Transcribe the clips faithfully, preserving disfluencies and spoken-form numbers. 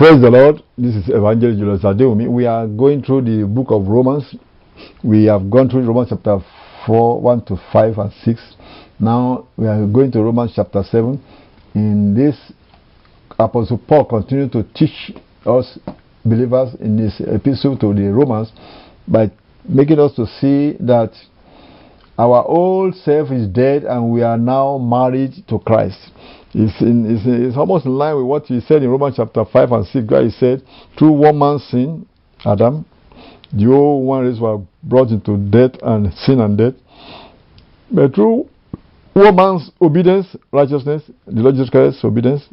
Praise the Lord. This is Evangelist Julius Adewumi. We are going through the book of Romans. We have gone through Romans chapter four, one to five and six. Now we are going to Romans chapter seven. In this, Apostle Paul continues to teach us believers in this epistle to the Romans by making us to see that our old self is dead and we are now married to Christ. It's, in, it's, it's almost in line with what he said in Romans chapter five and six, where he said, through one man's sin, Adam, the old one race were brought into death and sin and death. But through one man's obedience, righteousness, the Lord Jesus Christ's obedience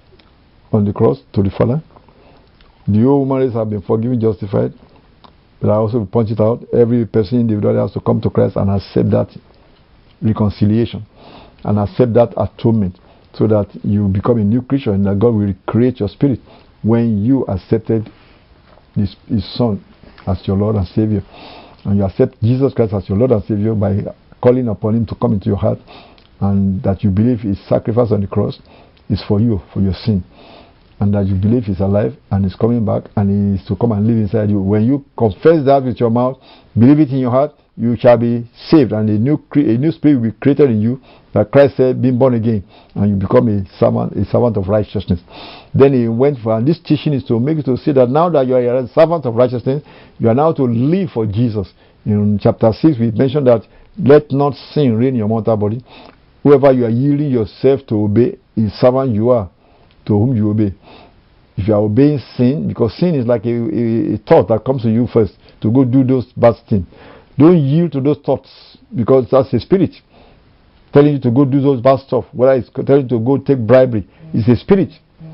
on the cross to the Father, the old man race have been forgiven, justified. But I also point it out, every person individually has to come to Christ and accept that reconciliation and accept that atonement, so that you become a new creature and that God will create your spirit when you accepted this, His Son as your Lord and Savior. And you accept Jesus Christ as your Lord and Savior by calling upon Him to come into your heart, and that you believe His sacrifice on the cross is for you, for your sin. And that you believe He's alive and He's coming back and He is to come and live inside you. When you confess that with your mouth, believe it in your heart, you shall be saved, and a new cre- a new spirit will be created in you, that Christ said, being born again, and you become a servant, a servant of righteousness. Then he went for, and this teaching is to make you to see that now that you are a servant of righteousness, you are now to live for Jesus. In chapter six, we mentioned that let not sin reign in your mortal body. Whoever you are yielding yourself to obey is servant you are, to whom you obey. If you are obeying sin, because sin is like a, a, a thought that comes to you first, to go do those bad things. Don't yield to those thoughts, because that's a spirit telling you to go do those bad stuff. Whether it's telling you to go take bribery, it's a spirit.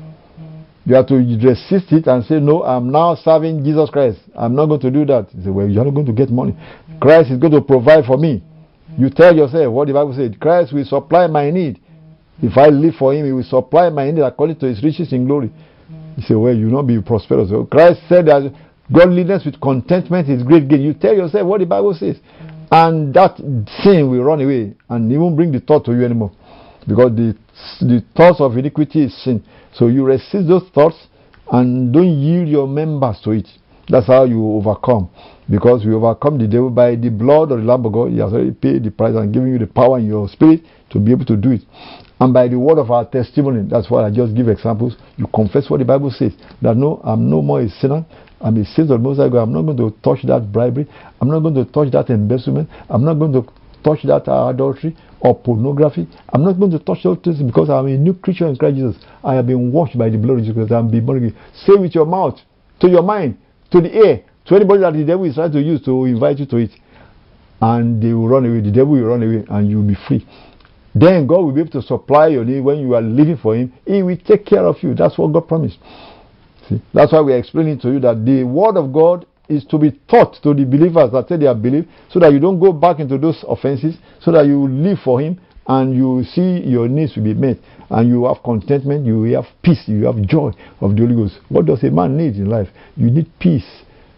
You have to resist it and say, no, I'm now serving Jesus Christ. I'm not going to do that. You say, well, you're not going to get money. Christ is going to provide for me. You tell yourself what the Bible said. Christ will supply my need. If I live for Him, He will supply my need according to His riches in glory. You say, well, you will not be prosperous. So Christ said that godliness with contentment is great gain. You tell yourself what the Bible says. And that sin will run away and it won't bring the thought to you anymore. Because the, the thoughts of iniquity is sin. So you resist those thoughts and don't yield your members to it. That's how you overcome. Because we overcome the devil by the blood of the Lamb of God. He has already paid the price and given you the power in your spirit to be able to do it. And by the word of our testimony, that's why I just give examples. You confess what the Bible says. That no, I'm no more a sinner. I'm a saint of the Most High God. I'm not going to touch that bribery. I'm not going to touch that embezzlement. I'm not going to touch that adultery or pornography. I'm not going to touch those things because I'm a new creature in Christ Jesus. I have been washed by the blood of Jesus. I'm been born again. Say with your mouth, to your mind, to the ear, to anybody that the devil is trying to use to invite you to it. And they will run away. The devil will run away and you will be free. Then God will be able to supply your need when you are living for Him. He will take care of you. That's what God promised. See? That's why we are explaining to you that the Word of God is to be taught to the believers that say they have believed, so that you don't go back into those offenses, so that you live for Him and you see your needs will be met, and you have contentment, you have peace, you have joy of the Holy Ghost. What does a man need in life? You need peace.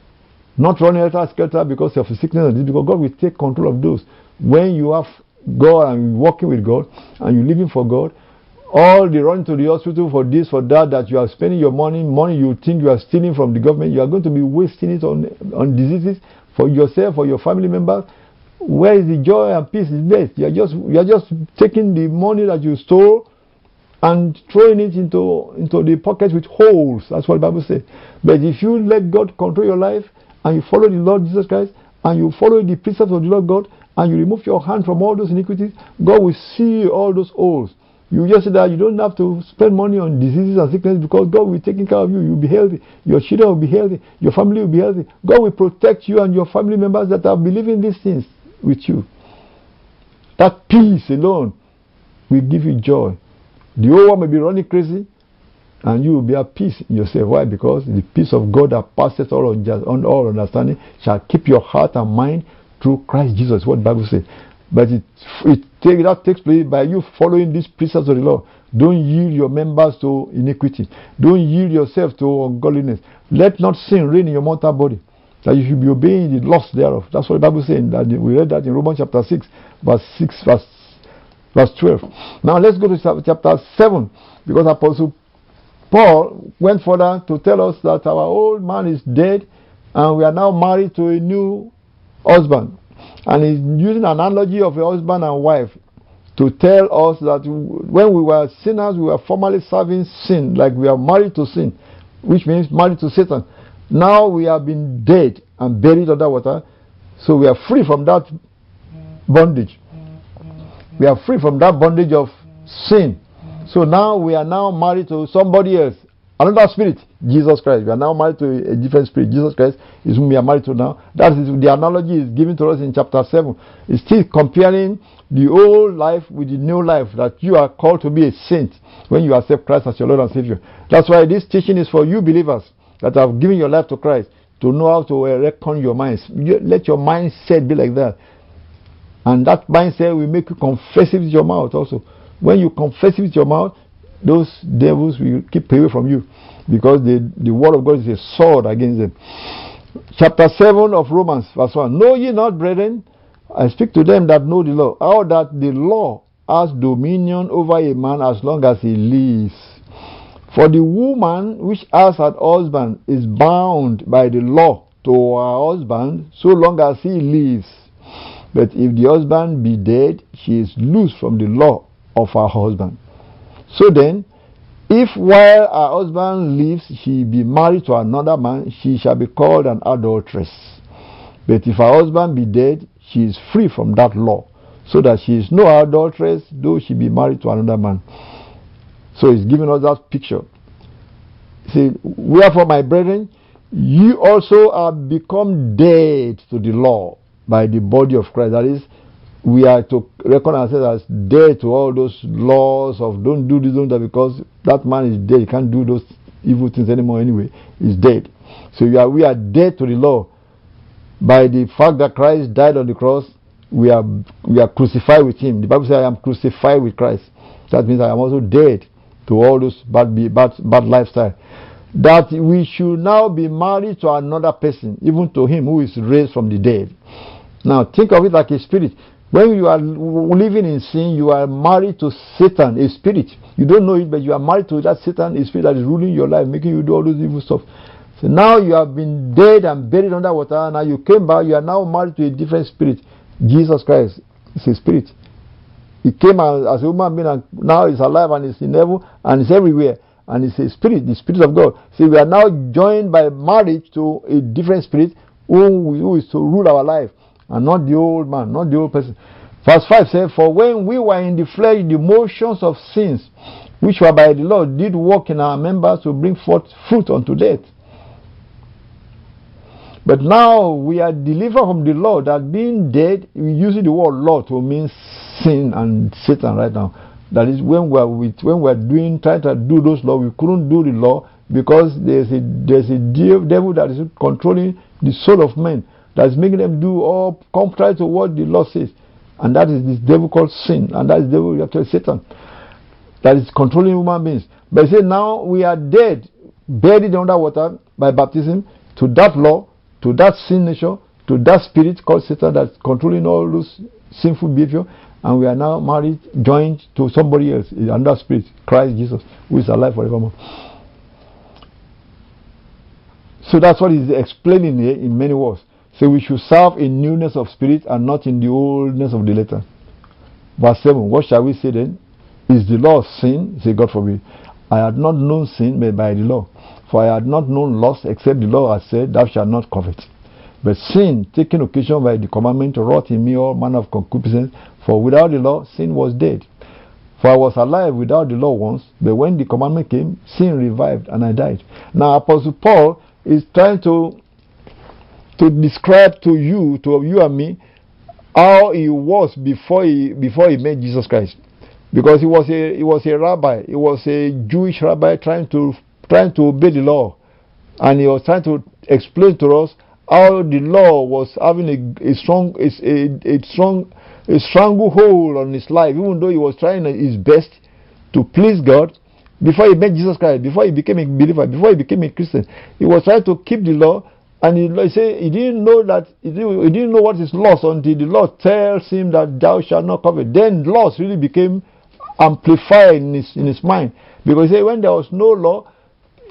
Not running helter skelter because of sickness and disease, because God will take control of those. When you have God and working with God and you're living for God, all the running to the hospital for this, for that, that you are spending your money, money you think you are stealing from the government, you are going to be wasting it on, on diseases for yourself, for your family members. Where is the joy and peace is there? You are just you are just taking the money that you stole and throwing it into, into the pockets with holes. That's what the Bible says. But if you let God control your life and you follow the Lord Jesus Christ and you follow the precepts of the Lord God and you remove your hand from all those iniquities, God will see all those holes. You just say that you don't have to spend money on diseases and sickness because God will be taking care of you. You'll be healthy. Your children will be healthy. Your family will be healthy. God will protect you and your family members that are believing these things with you. That peace alone will give you joy. The old one may be running crazy and you will be at peace in yourself. Why? Because the peace of God that passes all, on all understanding shall keep your heart and mind through Christ Jesus. What the Bible says. But it, it take, that takes place by you following these precepts of the law. Don't yield your members to iniquity. Don't yield yourself to ungodliness. Let not sin reign in your mortal body, that you should be obeying the lust thereof. That's what the Bible says. That we read that in Romans chapter six, verse six, verse, verse twelve. Now let's go to chapter seven, because Apostle Paul went further to tell us that our old man is dead and we are now married to a new husband. And he's using an analogy of a husband and wife to tell us that when we were sinners, we were formerly serving sin, like we are married to sin, which means married to Satan. Now we have been dead and buried under water, so we are free from that bondage. We are free from that bondage of sin. So now we are now married to somebody else, another spirit, Jesus Christ. We are now married to a different spirit. Jesus Christ is whom we are married to now. That is the analogy is given to us in chapter seven. It's still comparing the old life with the new life, that you are called to be a saint when you accept Christ as your Lord and Savior. That's why this teaching is for you believers that have given your life to Christ, to know how to reckon your minds. Let your mindset be like that. And that mindset will make you confess it with your mouth also. When you confess it with your mouth, those devils will keep away from you, because the, the word of God is a sword against them. Chapter seven of Romans, verse one. Know ye not, brethren, I speak to them that know the law, how that the law has dominion over a man as long as he lives. For the woman which has an husband is bound by the law to her husband so long as he lives. But if the husband be dead, she is loose from the law of her husband. So then, if while her husband lives she be married to another man, she shall be called an adulteress. But if her husband be dead, she is free from that law, so that she is no adulteress, though she be married to another man. So he's giving us that picture. See, wherefore, my brethren, ye also are become dead to the law by the body of Christ. That is, we are to reckon ourselves as dead to all those laws of don't do this, don't do that, because that man is dead. He can't do those evil things anymore anyway. He's dead. So we are, we are dead to the law. By the fact that Christ died on the cross, we are we are crucified with him. The Bible says, I am crucified with Christ. That means I am also dead to all those bad, bad, bad lifestyle. That we should now be married to another person, even to him who is raised from the dead. Now think of it like a spirit. When you are living in sin, you are married to Satan, a spirit. You don't know it, but you are married to that Satan, a spirit that is ruling your life, making you do all those evil stuff. So now you have been dead and buried under water, and now you came back, you are now married to a different spirit. Jesus Christ is a spirit. He came as, as a human being, and now he's alive and he's in heaven and he's everywhere. And it's a spirit, the spirit of God. See, we are now joined by marriage to a different spirit who, who is to rule our life, and not the old man, not the old person. Verse five says, for when we were in the flesh, the motions of sins, which were by the law, did work in our members to bring forth fruit unto death. But now we are delivered from the law, that being dead, we use the word law to mean sin and Satan right now. That is, when we are with, when we are doing, trying to do those laws, we couldn't do the law because there's a there's a devil that is controlling the soul of men, that is making them do all contrary to what the law says, and that is this devil called sin, and that is the devil actually Satan, that is controlling human beings. But he said, now we are dead, buried under water by baptism to that law, to that sin nature, to that spirit called Satan that's controlling all those sinful behavior, and we are now married, joined to somebody else, another spirit, Christ Jesus, who is alive forevermore. So that's what he's explaining here in many words. So we should serve in newness of spirit and not in the oldness of the letter. Verse seven, what shall we say then? Is the law of sin? Say, God forbid. I had not known sin but by the law. For I had not known lust, except the law has said, thou shalt not covet. But sin, taking occasion by the commandment, wrought in me all manner of concupiscence. For without the law, sin was dead. For I was alive without the law once, but when the commandment came, sin revived, and I died. Now Apostle Paul is trying to to describe to you, to you and me, how he was before he before he met Jesus Christ. Because he was a he was a rabbi, he was a Jewish rabbi trying to trying to obey the law, and he was trying to explain to us how the law was having a, a strong a, a, a strong a stranglehold on his life, even though he was trying his best to please God. Before he met Jesus Christ, before he became a believer, before he became a Christian, he was trying to keep the law, and he, he said he didn't know that he didn't, he didn't know what is lost until the law tells him that thou shalt not covet. Then loss really became amplified in his in his mind, because he said when there was no law,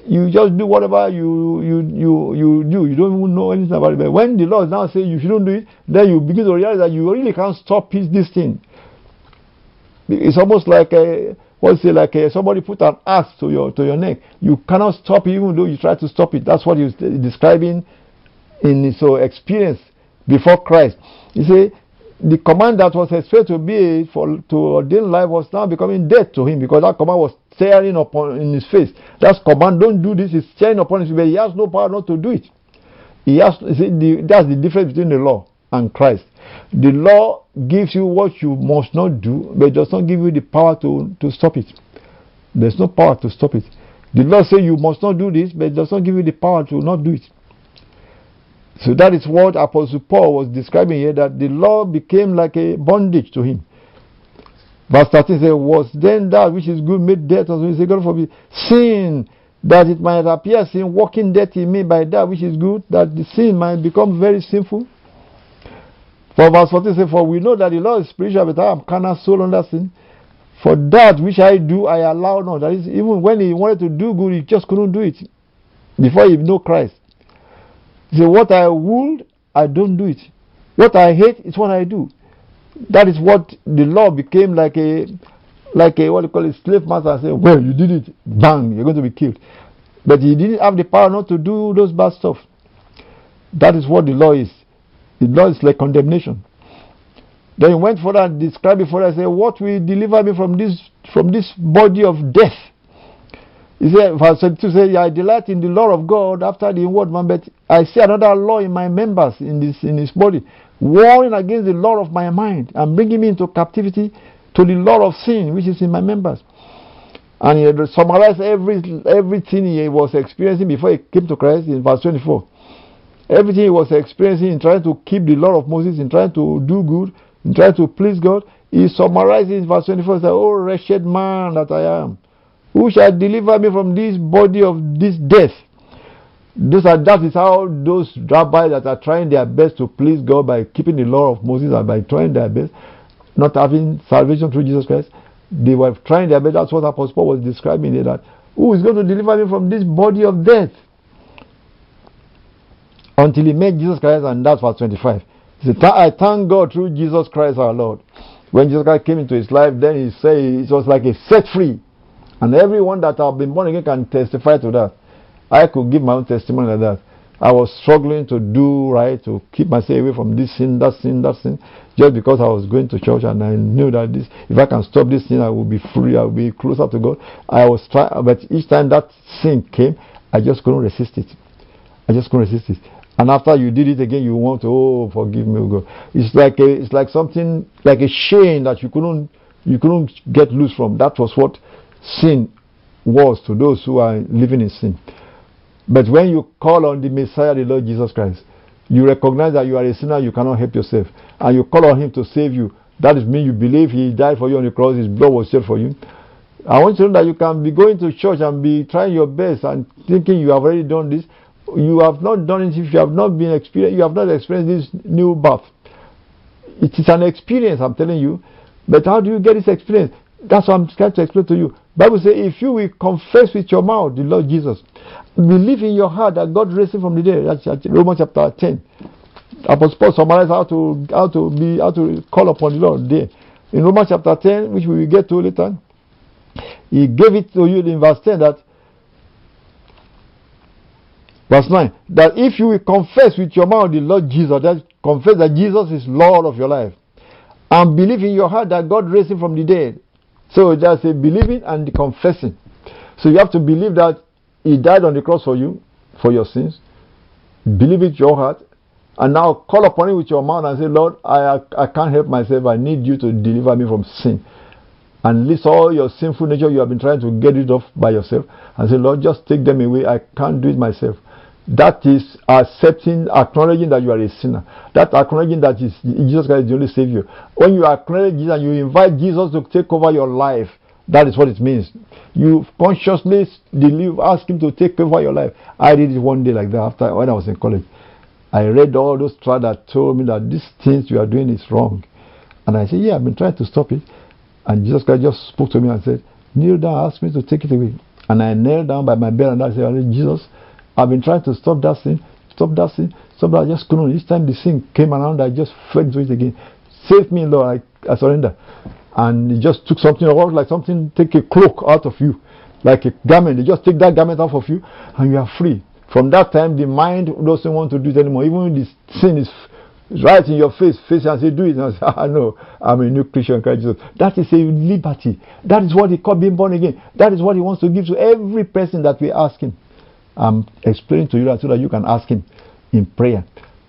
you just do whatever you you you you do. You don't even know anything about it. But when the Lord now says you shouldn't do it, then you begin to realize that you really can't stop it, this thing. It's almost like a, what's it like a, somebody put an axe to your to your neck. You cannot stop it even though you try to stop it. That's what he's describing in his uh, experience before Christ. You see, the command that was expected to be for to ordain life was now becoming death to him, because that command was tearing upon in his face. That command, don't do this, is tearing upon his face, but he has no power not to do it. He has, see, the, that's the difference between the law and Christ. The law gives you what you must not do, but it does not give you the power to, to stop it. There's no power to stop it. The law says you must not do this, but it does not give you the power to not do it. So that is what Apostle Paul was describing here, that the law became like a bondage to him. Verse thirteen says, was then that which is good made death unto me? He said, God forbid. Sin, that it might appear sin, working death in me by that which is good, that the sin might become very sinful. For verse fourteen says, for we know that the law is spiritual, but I am carnal, soul under sin. For that which I do, I allow not. That is, even when he wanted to do good, he just couldn't do it before he knew Christ. He said, what I would, I don't do it. What I hate is what I do. That is what the law became like a, like a, what do you call it, slave master, and say, well, you did it, bang, you're going to be killed. But he didn't have the power not to do those bad stuff. That is what the law is. The law is like condemnation. Then he went further and described it further and said, what will deliver me from this, from this body of death? He said, verse twenty-two says, I delight in the law of God after the inward man, but I see another law in my members, in this in his body, warring against the law of my mind and bringing me into captivity to the law of sin which is in my members. And he had summarized every everything he was experiencing before he came to Christ in verse twenty-four. Everything he was experiencing in trying to keep the law of Moses, in trying to do good, in trying to please God, he summarized in verse twenty-four and said, oh wretched man that I am, who shall deliver me from this body of this death? Those are, that is how those rabbis that are trying their best to please God by keeping the law of Moses and by trying their best, not having salvation through Jesus Christ, they were trying their best. That's what Apostle Paul was describing here, that who is going to deliver me from this body of death? Until he met Jesus Christ, and that's verse twenty-five. He said, I thank God through Jesus Christ our Lord. When Jesus Christ came into his life, then he said it was like a set free. And everyone that have been born again can testify to that. I could give my own testimony like that. I was struggling to do right, to keep myself away from this sin, that sin, that sin, just because I was going to church and I knew that this, if I can stop this sin, I will be free, I will be closer to God. I was trying, but each time that sin came, I just couldn't resist it. I just couldn't resist it. And after you did it again, you want to, oh, forgive me, oh God. It's like a, it's like something, like a chain that you couldn't, you couldn't get loose from. That was what sin was to those who are living in sin. But when you call on the Messiah, the Lord Jesus Christ, you recognize that you are a sinner, you cannot help yourself, and you call on him to save you. That is mean you believe he died for you on the cross, his blood was shed for you. I want you to know that you can be going to church and be trying your best and thinking you have already done this. You have not done it if you have not been experienced, you have not experienced this new birth. It is an experience, I'm telling you. But how do you get this experience? That's what I'm trying to explain to you. Bible says, if you will confess with your mouth the Lord Jesus, believe in your heart that God raised him from the dead. That's Romans chapter ten. Apostle Paul summarized how to how to be how to call upon the Lord there. In Romans chapter ten, which we will get to later, he gave it to you in verse ten, that verse nine, that if you will confess with your mouth the Lord Jesus, that confess that Jesus is Lord of your life, and believe in your heart that God raised him from the dead. So there's a believing and the confessing. So you have to believe that he died on the cross for you, for your sins. Believe it in your heart. And now call upon him with your mouth and say, Lord, I, I can't help myself. I need you to deliver me from sin. And list all your sinful nature you have been trying to get rid of by yourself. And say, Lord, just take them away. I can't do it myself. That is accepting, acknowledging that you are a sinner. That acknowledging that is, Jesus Christ is the only Savior. When you acknowledge Jesus and you invite Jesus to take over your life, that is what it means. You consciously believe, ask him to take over your life. I did it one day like that after when I was in college. I read all those tracts that told me that these things you are doing is wrong. And I said, yeah, I've been trying to stop it. And Jesus Christ just spoke to me and said, kneel down, ask me to take it away. And I knelt down by my bed and I said, Jesus, I've been trying to stop that sin, stop that sin, stop that. I just couldn't. Each time the sin came around, I just fell into it again. Save me, Lord. I, I surrender. And he just took something, or like something, take a cloak out of you, like a garment. They just take that garment off of you, and you are free. From that time, the mind doesn't want to do it anymore. Even when the sin is right in your face, face and say, do it. And I say, ah, no, I'm a new creature in Christ Jesus. That is a liberty. That is what he called being born again. That is what he wants to give to every person that we ask him. I'm explaining to you that so that you can ask him in prayer.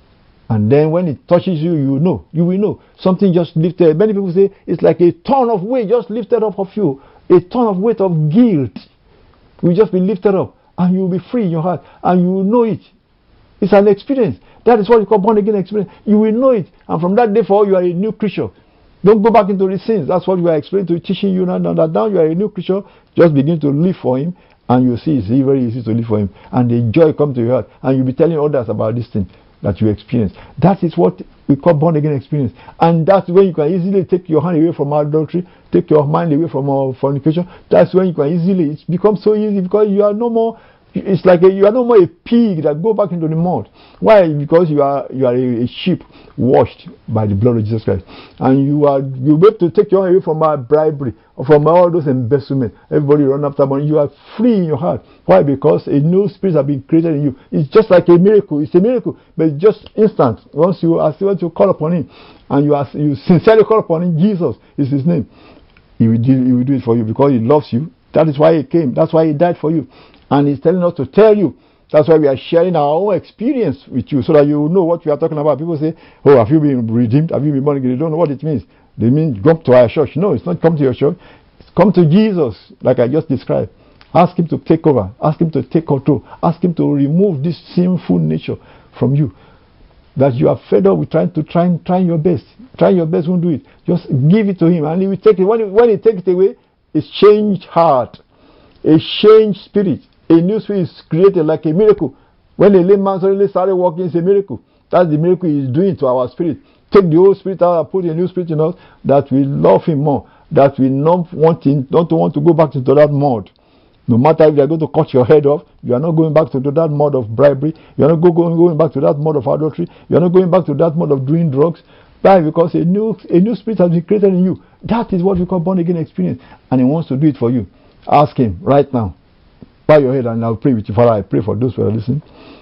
And then when it touches you, you know. You will know. Something just lifted. Many people say it's like a ton of weight just lifted up of you. A ton of weight of guilt will just be lifted up. And you will be free in your heart. And you will know it. It's an experience. That is what you call born again experience. You will know it. And from that day forward, you are a new creature. Don't go back into the sins. That's what we are explaining to you, teaching you now. That now you are a new creature. Just begin to live for him. And you see it's very easy to live for him. And the joy comes to your heart. And you'll be telling others about this thing that you experience. That is what we call born again experience. And that's when you can easily take your hand away from adultery, take your mind away from our fornication. That's when you can easily, it becomes so easy because you are no more, it's like a, you are no more a pig that go back into the mud. Why? Because you are you are a, a sheep washed by the blood of Jesus Christ. And you are you be able to take your hand away from our bribery, or from all those embezzlement. Everybody run after money. You are free in your heart. Why? Because a new spirit has been created in you. It's just like a miracle. It's a miracle, but it's just instant. Once you are once you call upon him, and you are you sincerely call upon him, Jesus is his name. He will do, he will do it for you because he loves you. That is why he came. That's why he died for you. And he's telling us to tell you. That's why we are sharing our own experience with you so that you know what we are talking about. People say, oh, have you been redeemed? Have you been born again? They don't know what it means. They mean come to our church. No, it's not come to your church. It's come to Jesus, like I just described. Ask him to take over. Ask him to take control. Ask him to remove this sinful nature from you. That you are fed up with trying to try, trying your best. Trying your best won't do it. Just give it to him and he will take it. When he, when he takes it away, it's changed heart. A changed spirit. A new spirit is created like a miracle. When a lame man suddenly started walking, it's a miracle. That's the miracle he is doing to our spirit. Take the old spirit out and put a new spirit in us that we love him more. That we not want him, not want to go back into that mud. No matter if they are going to cut your head off, you are not going back to that mud of bribery. You are not go, going, going back to that mud of adultery. You are not going back to that mud of doing drugs. Why? Because a new, a new spirit has been created in you. That is what we call born again experience. And he wants to do it for you. Ask him right now. Bow your head and I'll pray with you. Father, I pray for those who are listening.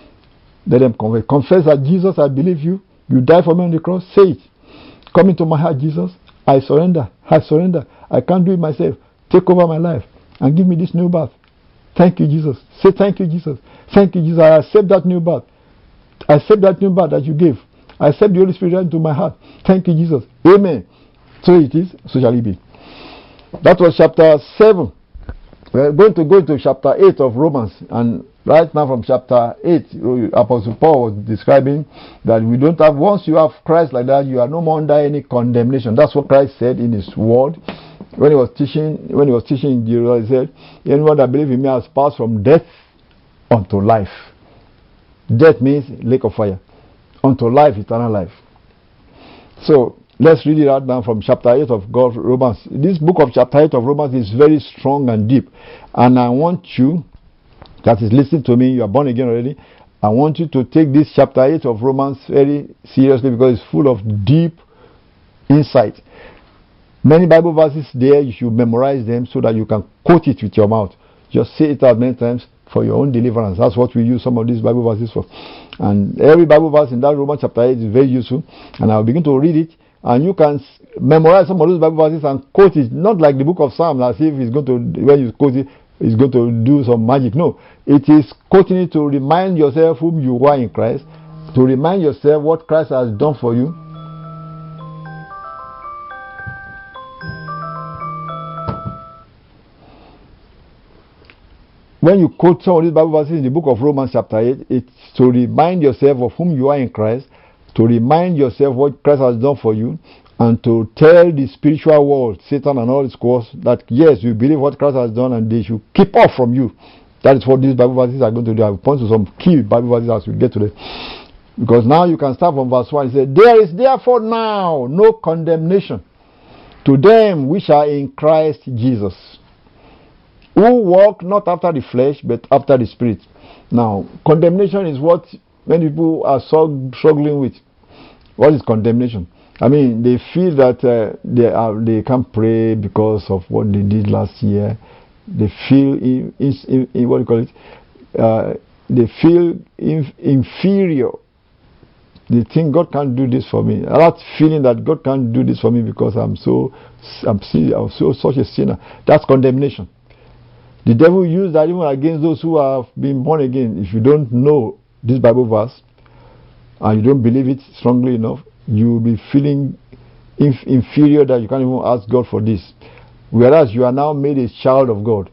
Let them confess. Confess that Jesus, I believe you. You died for me on the cross. Say it. Come into my heart, Jesus. I surrender. I surrender. I can't do it myself. Take over my life and give me this new birth. Thank you, Jesus. Say thank you, Jesus. Thank you, Jesus. I accept that new birth. I accept that new birth that you gave. I accept the Holy Spirit into my heart. Thank you, Jesus. Amen. So it is. So shall it be. That was chapter seven. We're going to go into chapter eight of Romans, and right now from chapter eight, Apostle Paul was describing that we don't have, once you have Christ like that, you are no more under any condemnation. That's what Christ said in his word. When he was teaching, when he was teaching in Jerusalem, he said, anyone that believes in me has passed from death unto life. Death means lake of fire. Unto life, eternal life. So, let's read it out now from chapter eight of God, Romans. This book of chapter eight of Romans is very strong and deep. And I want you, that is listening to me, you are born again already, I want you to take this chapter eight of Romans very seriously because it's full of deep insight. Many Bible verses there, you should memorize them so that you can quote it with your mouth. Just say it out many times for your own deliverance. That's what we use some of these Bible verses for. And every Bible verse in that Romans chapter eight is very useful. And I'll begin to read it. And you can memorize some of those Bible verses and quote it, not like the book of Psalms, as if it's going to, when you quote it, it's going to do some magic. No, it is quoting it to remind yourself whom you are in Christ, to remind yourself what Christ has done for you. When you quote some of these Bible verses in the book of Romans chapter eight, it's to remind yourself of whom you are in Christ, to remind yourself what Christ has done for you, and to tell the spiritual world, Satan and all his course, that yes, you believe what Christ has done and they should keep off from you. That is what these Bible verses are going to do. I will point to some key Bible verses as we get to them. Because now you can start from verse one. It says, there is therefore now no condemnation to them which are in Christ Jesus. who walk not after the flesh, but after the Spirit. Now, condemnation is what many people are so struggling with. What is condemnation? I mean, they feel that uh, they are they can't pray because of what they did last year. They feel in, in, in what do you call it? Uh, they feel in, inferior. They think God can't do this for me. That feeling that God can't do this for me because I'm so I'm, I'm so such a sinner. That's condemnation. The devil used that even against those who have been born again. If you don't know this Bible verse and you don't believe it strongly enough, you will be feeling inf inferior that you can't even ask God for this. Whereas you are now made a child of God.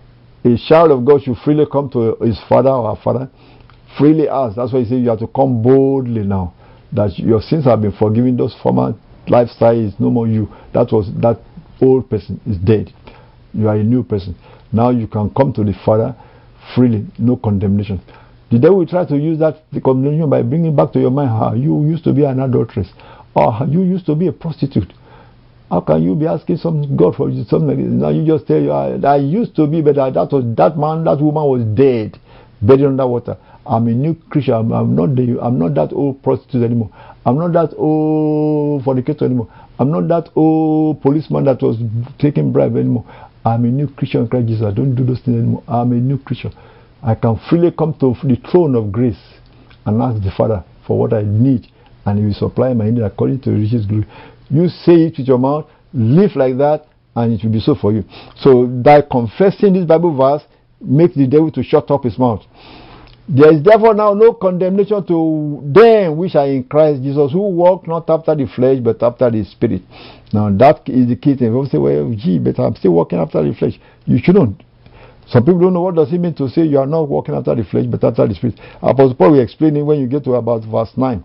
A child of God should freely come to his father or her father, freely ask. That's why he says you have to come boldly now. That your sins have been forgiven. Those former lifestyle is no more you. That was that old person is dead. You are a new person. Now you can come to the Father freely, no condemnation. The devil will try to use that the condemnation by bringing back to your mind how you used to be an adulteress, or how you used to be a prostitute. How can you be asking some God for something like this? Now you just tell you, I, I used to be, but I, that was that man, that woman was dead, buried under water. I'm a new creature. I'm, I'm not the, I'm not that old prostitute anymore. I'm not that old fornicator anymore. I'm not that old policeman that was taking bribe anymore. I'm a new creature in Christ Jesus. I don't do those things anymore. I'm a new creature. I can freely come to the throne of grace and ask the Father for what I need, and He will supply my need according to His glory. You say it with your mouth, live like that, and it will be so for you. So by confessing this Bible verse, make the devil to shut up his mouth. There is therefore now no condemnation to them which are in Christ Jesus, who walk not after the flesh, but after the Spirit. Now that is the key thing. People say, well, gee, but I'm still walking after the flesh. You shouldn't. Some people don't know what does it mean to say you are not walking after the flesh, but after the Spirit. Apostle Paul will explain it when you get to about verse nine.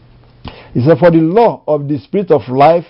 He said, for the law of the Spirit of life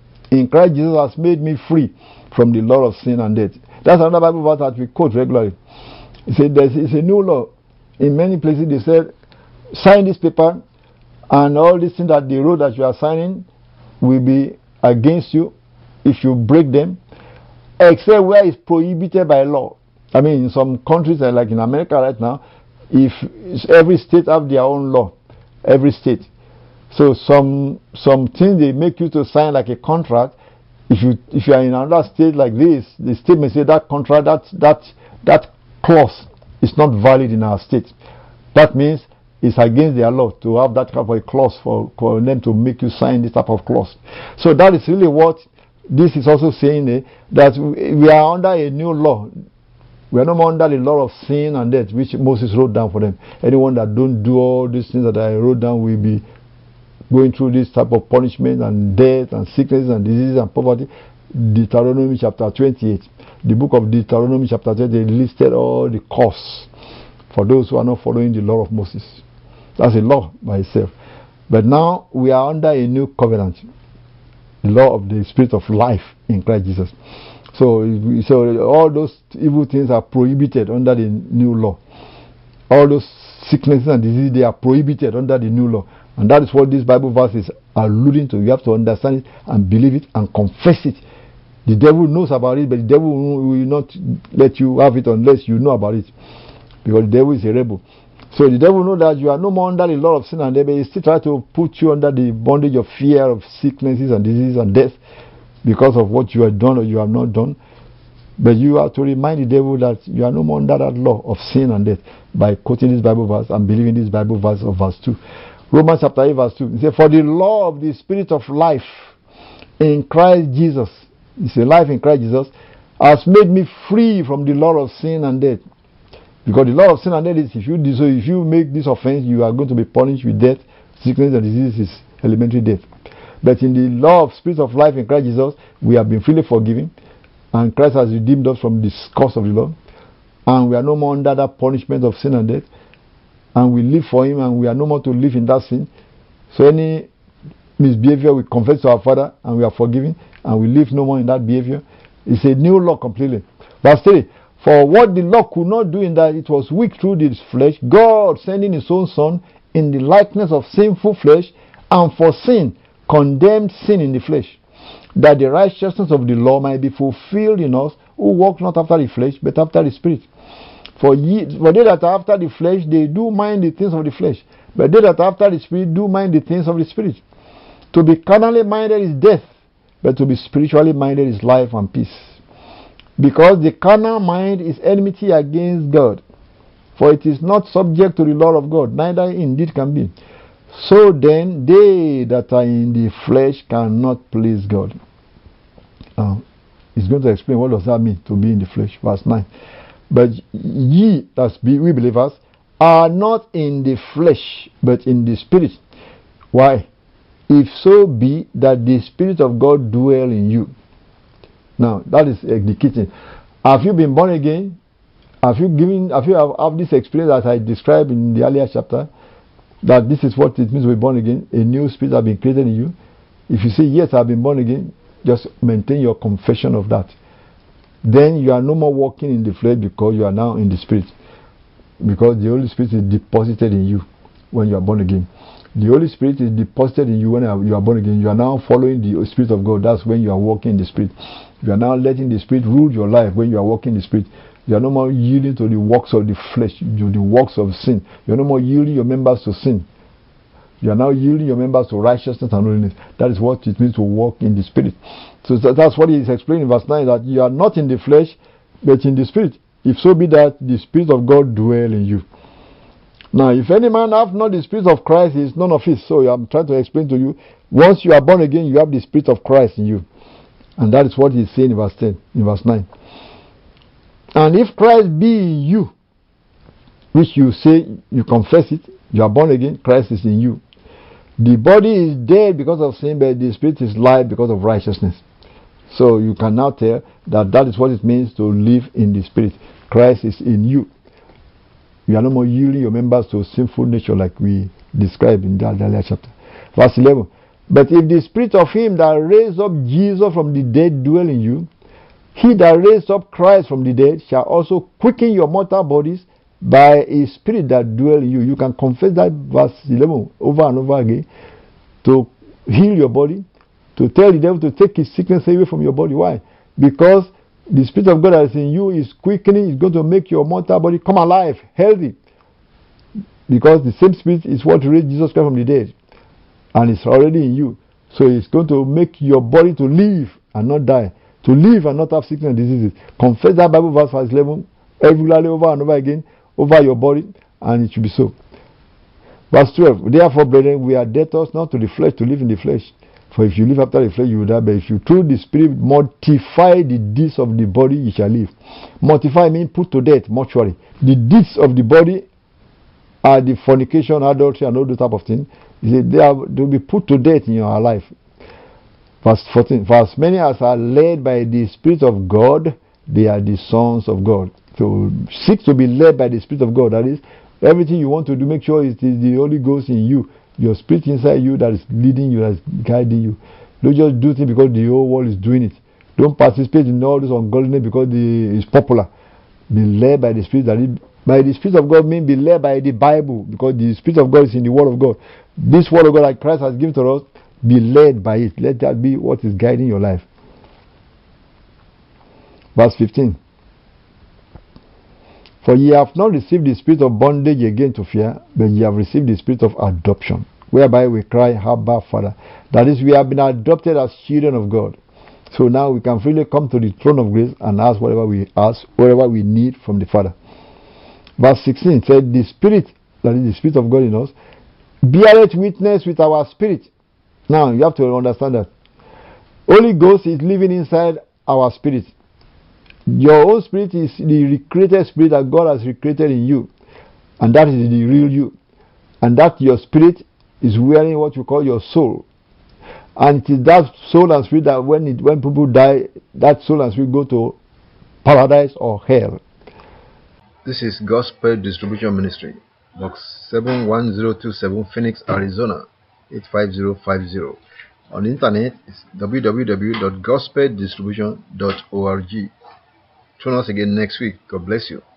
in Christ Jesus has made me free from the law of sin and death. That's another Bible verse that we quote regularly. He said, there's it's a new law. In many places they said, sign this paper, and all these things that the road that you are signing will be against you if you break them, except where it's prohibited by law. I mean, in some countries, like in America right now, if every state have their own law, every state. So some some things they make you to sign like a contract. If you if you are in another state like this, the state may say that contract, that that that clause is not valid in our state. That means it's against their law to have that type of a clause for, for them to make you sign this type of clause. So that is really what this is also saying, eh, that we are under a new law. We are no more under the law of sin and death, which Moses wrote down for them. Anyone that don't do all these things that I wrote down will be going through this type of punishment and death and sickness and disease and poverty. Deuteronomy chapter twenty-eight. The book of Deuteronomy chapter twenty-eight listed all the costs for those who are not following the law of Moses. That's a law by itself. But now we are under a new covenant, the law of the Spirit of life in Christ Jesus. So, so all those evil things are prohibited under the new law. All those sicknesses and diseases, they are prohibited under the new law. And that is what this Bible verse is alluding to. You have to understand it and believe it and confess it. The devil knows about it, but the devil will not let you have it unless you know about it. Because the devil is a rebel. So the devil knows that you are no more under the law of sin and death, but he still tries to put you under the bondage of fear of sicknesses and diseases and death because of what you have done or you have not done. But you have to remind the devil that you are no more under that law of sin and death by quoting this Bible verse and believing this Bible verse of verse two. Romans chapter eight verse two. It says, for the law of the Spirit of life in Christ Jesus, it's a life in Christ Jesus, has made me free from the law of sin and death. Because the law of sin and death is, if you so if you make this offense, you are going to be punished with death. Sickness and disease is elementary death. But in the law of Spirit of life in Christ Jesus, we have been freely forgiven, and Christ has redeemed us from the curse of the law, and we are no more under that punishment of sin and death, and we live for Him, and we are no more to live in that sin. So any misbehavior, we confess to our Father, and we are forgiven, and we live no more in that behavior. It's a new law completely. Verse three. For what the law could not do in that it was weak through this flesh, God sending His own Son in the likeness of sinful flesh, and for sin condemned sin in the flesh, that the righteousness of the law might be fulfilled in us who walk not after the flesh, but after the Spirit. For, ye, for they that are after the flesh, they do mind the things of the flesh. But they that are after the Spirit do mind the things of the Spirit. To be carnally minded is death, but to be spiritually minded is life and peace. Because the carnal mind is enmity against God, for it is not subject to the law of God, neither indeed can be. So then, they that are in the flesh cannot please God. Uh, he's going to explain what does that mean, to be in the flesh. Verse nine. But ye, that's we believers, are not in the flesh, but in the Spirit. Why? If so be that the Spirit of God dwell in you. Now, that is uh, the key thing. Have you been born again? Have you given? Have you have, have this experience that I described in the earlier chapter? That this is what it means to be born again. A new spirit has been created in you. If you say yes, I've been born again, just maintain your confession of that. Then you are no more walking in the flesh because you are now in the Spirit. Because the Holy Spirit is deposited in you when you are born again. The Holy Spirit is deposited in you when you are born again. You are now following the Spirit of God. That's when you are walking in the Spirit. You are now letting the Spirit rule your life when you are walking in the Spirit. You are no more yielding to the works of the flesh, to the works of sin. You are no more yielding your members to sin. You are now yielding your members to righteousness and holiness. That is what it means to walk in the Spirit. So that's what he is explaining in verse nine, that you are not in the flesh, but in the Spirit. If so be that the Spirit of God dwell in you. Now, if any man have not the Spirit of Christ, he is none of his. So I'm trying to explain to you, once you are born again, you have the Spirit of Christ in you. And that is what he's saying in verse ten, in verse nine. And if Christ be in you, which you say, you confess it, you are born again, Christ is in you. The body is dead because of sin, but the Spirit is life because of righteousness. So you can now tell that that is what it means to live in the Spirit. Christ is in you. You are no more yielding your members to sinful nature like we described in that earlier chapter. Verse eleven. But if the Spirit of him that raised up Jesus from the dead dwell in you, he that raised up Christ from the dead shall also quicken your mortal bodies by a Spirit that dwell in you. You can confess that verse eleven over and over again to heal your body, to tell the devil to take his sickness away from your body. Why? Because the Spirit of God that is in you is quickening, is going to make your mortal body come alive, healthy. Because the same Spirit is what raised Jesus Christ from the dead. And it's already in you. So it's going to make your body to live and not die. To live and not have sickness and diseases. Confess that Bible verse, verse eleven, regularly over and over again, over your body, and it should be so. Verse twelve. Therefore, brethren, we are debtors not to the flesh, to live in the flesh. For if you live after the flesh, you will die. But if you through the Spirit mortify the deeds of the body, you shall live. Mortify means put to death, mortuary. The deeds of the body are the fornication, adultery, and all those type of things. They, are, they will be put to death in your life. Verse fourteen. For as many as are led by the Spirit of God, they are the sons of God. So seek to be led by the Spirit of God. That is, everything you want to do, make sure it is the Holy Ghost in you. Your Spirit inside you that is leading you, that is guiding you. Don't just do things because the whole world is doing it. Don't participate in all this ungodliness because the, it's popular. Be led by the Spirit. That is, by the Spirit of God means be led by the Bible, because the Spirit of God is in the Word of God. This Word of God that Christ has given to us, be led by it. Let that be what is guiding your life. Verse fifteen. For ye have not received the spirit of bondage again to fear, but ye have received the spirit of adoption, whereby we cry, Abba, Father. That is, we have been adopted as children of God. So now we can freely come to the throne of grace and ask whatever we ask, whatever we need from the Father. Verse sixteen said, the Spirit, that is the Spirit of God in us, beareth witness with our spirit. Now you have to understand that Holy Ghost is living inside our spirit. Your own spirit is the recreated spirit that God has recreated in you, and that is the real you. And that your spirit is wearing what you call your soul. And it is that soul and spirit that when it, when people die, that soul and spirit go to paradise or hell. This is Gospel Distribution Ministry, Box seven one zero two seven, Phoenix, Arizona eight five zero five zero. On the internet, it's w w w dot gospel distribution dot org. Join us again next week. God bless you.